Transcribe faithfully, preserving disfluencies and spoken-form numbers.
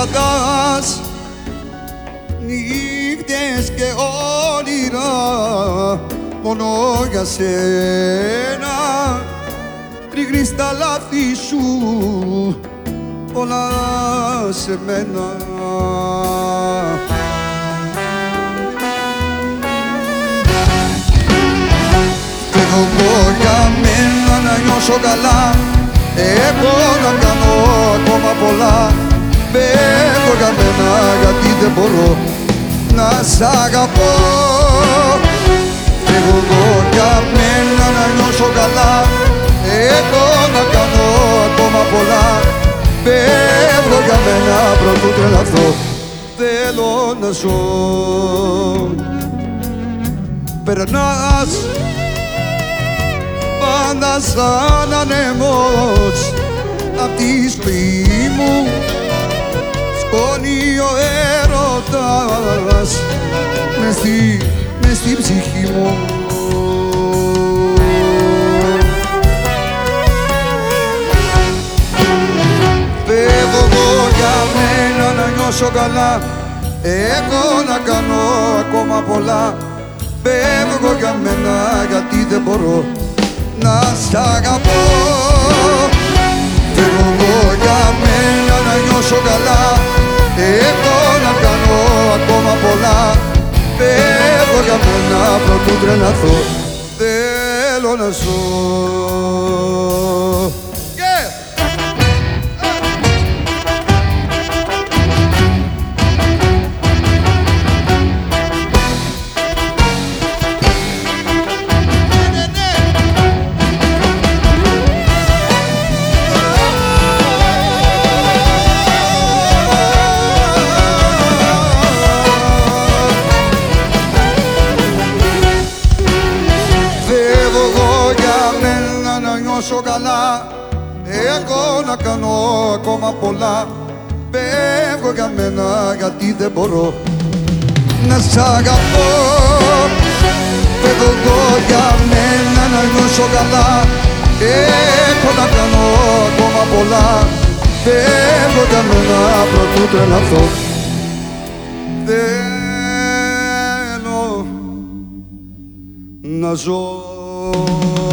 κρατάς νύχτες και όνειρα μόνο για σένα. Ρίχνεις τα λάθη σου όλα σε μένα. Εγώ για μένα να νιώσω καλά, εγώ να κάνω ακόμα πολλά. Φεύγω για μένα γιατί δεν μπορώ να σ' αγαπώ. Εγώ για μένα να νιώσω καλά, εγώ να κάνω ακόμα πολλά. Φεύγω για μένα πρωτού τρελαθώ, θέλω να ζω. Περνάς πάντα σαν ανέμος απ' τη ζωή μου, σκόνη ο έρωτας μες στη, μες στη ψυχή μου. Φεύγω εγώ για μένα να νιώσω καλά, εγώ να κάνω ακόμα πολλά. Φεύγω για μένα γιατί δεν μπορώ να σ' αγαπώ. Φεύγω εγώ για μένα να νιώσω καλά, εγώ να κάνω ακόμα πολλά. Φεύγω για μένα πρωτού τρελαθώ, θέλω να ζω. Καλά, εγώ να κάνω ακόμα πολλά. Φεύγω για μένα γιατί δεν μπορώ να σ' αγαπώ. Φεύγω εγώ για μένα να νιώσω καλά, έχω να κάνω ακόμα πολλά. Φεύγω για μένα πρωτού τρελαθώ, θέλω να ζω.